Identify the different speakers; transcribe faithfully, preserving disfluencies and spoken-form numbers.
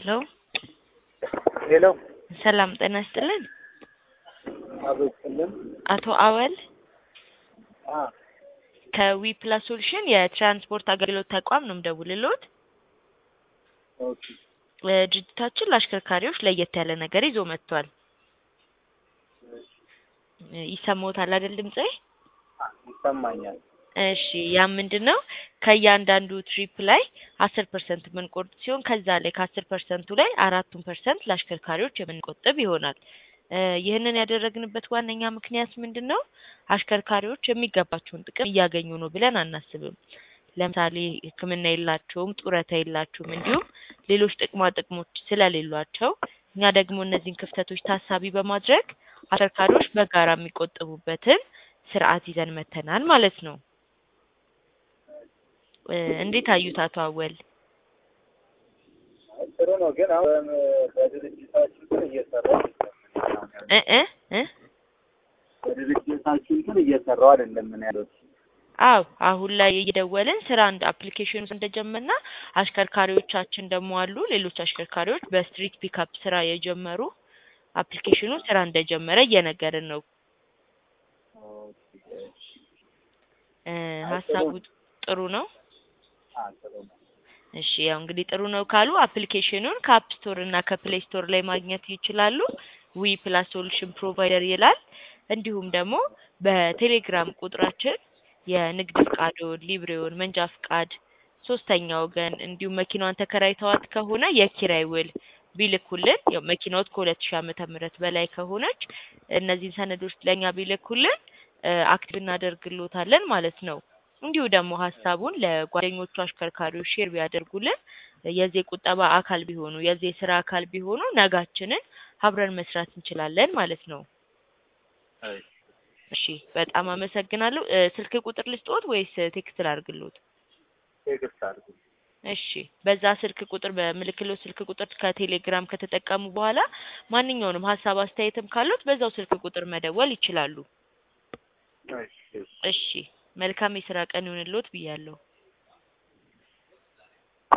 Speaker 1: ሄሎ
Speaker 2: ሄሎ
Speaker 1: ሰላም ጤና ይስጥልን።
Speaker 2: አብስልም
Speaker 1: አቶ አወል
Speaker 2: አ
Speaker 1: ከዊ ፕላስ ሶሉሽን የትራንስፖርት አገልግሎት ተቋም ነው የምደውልልዎት።
Speaker 2: ኦኬ
Speaker 1: ድርጅታችን ለአሽከርካሪዎች ለየት ያለ ነገር ይዞ መጥቷል። ይሰማዎታል አይደል ድምጼ?
Speaker 2: ይሰማኛል።
Speaker 1: እሺ ያ ምንድነው ከእያንዳንዱ ትሪፕ ላይ አስር ፐርሰንት የምንቆርጥ ሲሆን ከዛ ላይ ከአስር ፐርሰንቱ ላይ አራቱን ፐርሰንት ለአሽከርካሪዎች የምንቆጥብ ይሆናል። ይህንን ያደረግንበት ዋነኛ ምክንያት ምንድነው? አሽከርካሪዎች የሚገባቸውን ጥቅም እያገኙ ነው ብለን አናስብም። ለምሳሌ ሕክምና የላቸውም፣ ጡረታ የላቸውም፣ እንዲሁም ሌሎች ጥቅማ ጥቅሞች ስለሌሏቸው እኛ ደግሞ እነዚህን ክፍተቶች ታሳቢ በማድረግ አሽከርካሪዎች በጋራ የሚቆጥቡበትን ስርዓት ይዘን መተናል ማለት ነው። እንዴት አዩት አቶ አወል?
Speaker 2: ጥሩ ነው፣ ግን አሁን በድርጅታችን ግን እየሰራው
Speaker 1: እ እ እ
Speaker 2: በድርጅታችን ግን እየሰራው አይደለም ምን ያለው።
Speaker 1: አው አሁን ላይ እየደወልን ስራ አንድ አፕሊኬሽን እንደጀመርና አሽከርካሪዎቻችን ደግሞ አሉ ሌሎች አሽከርካሪዎች በስትሪት ፒክአፕ ስራ የጀመሩ አፕሊኬሽኑ ስራ እንደጀመረ እየነገርን ነው። እ ሀሳቡ ጥሩ ነው። እሺ ያው እንግዲህ ጥሩ ነው ካሉ አፕሊኬሽኑን ከአፕ ስቶር እና ከፕሌይ ስቶር ላይ ማግኘት ይችላሉ። ዊ ፕላስ ሶሉሽን ፕሮቫይደር ይላል። እንዲሁም ደግሞ በቴሌግራም ቁጥራችን የንግድ ፍቃዶን፣ ሊብሬውን፣ መንጃ ፍቃድ፣ ሶስተኛ ወገን እንዲሁም መኪናዋን ተከራይተዋት ከሆነ የኪራይ ውል ቢልኩልን ያው መኪናዎት ከሁለት ሺህ ዓመተ ምህረት በላይ ከሆነች እነዚህን ሰነዶች ለኛ ቢልኩልን አክቲቭ እናደርግልዎታለን ማለት ነው። እንዲሁ ደግሞ ሀሳቡን ለጓደኞቹ አሽከርካሪዎች ሼር ቢያደርጉልን የዚህ ቁጠባ አካል ቢሆኑ የዚህ ስራ አካል ቢሆኑ ነጋችንን አብረን መስራት እንችላለን ማለት ነው። እሺ በጣም አመሰግናለሁ። ስልክ ቁጥር ልስጥዎት ወይስ ቴክስት ላድርግልዎት?
Speaker 2: ቴክስት አድርጉ።
Speaker 1: እሺ በዛ ስልክ ቁጥር በምልክልዎት ስልክ ቁጥር ከቴሌግራም ከተጠቀሙ በኋላ ማንኛውንም ሀሳብ አስተያየትም ካሉት በዛው ስልክ ቁጥር መደወል ይችላሉ።
Speaker 2: እሺ
Speaker 1: እሺ መልካም የስራ ቀን ይሁንልዎት ብያለሁ።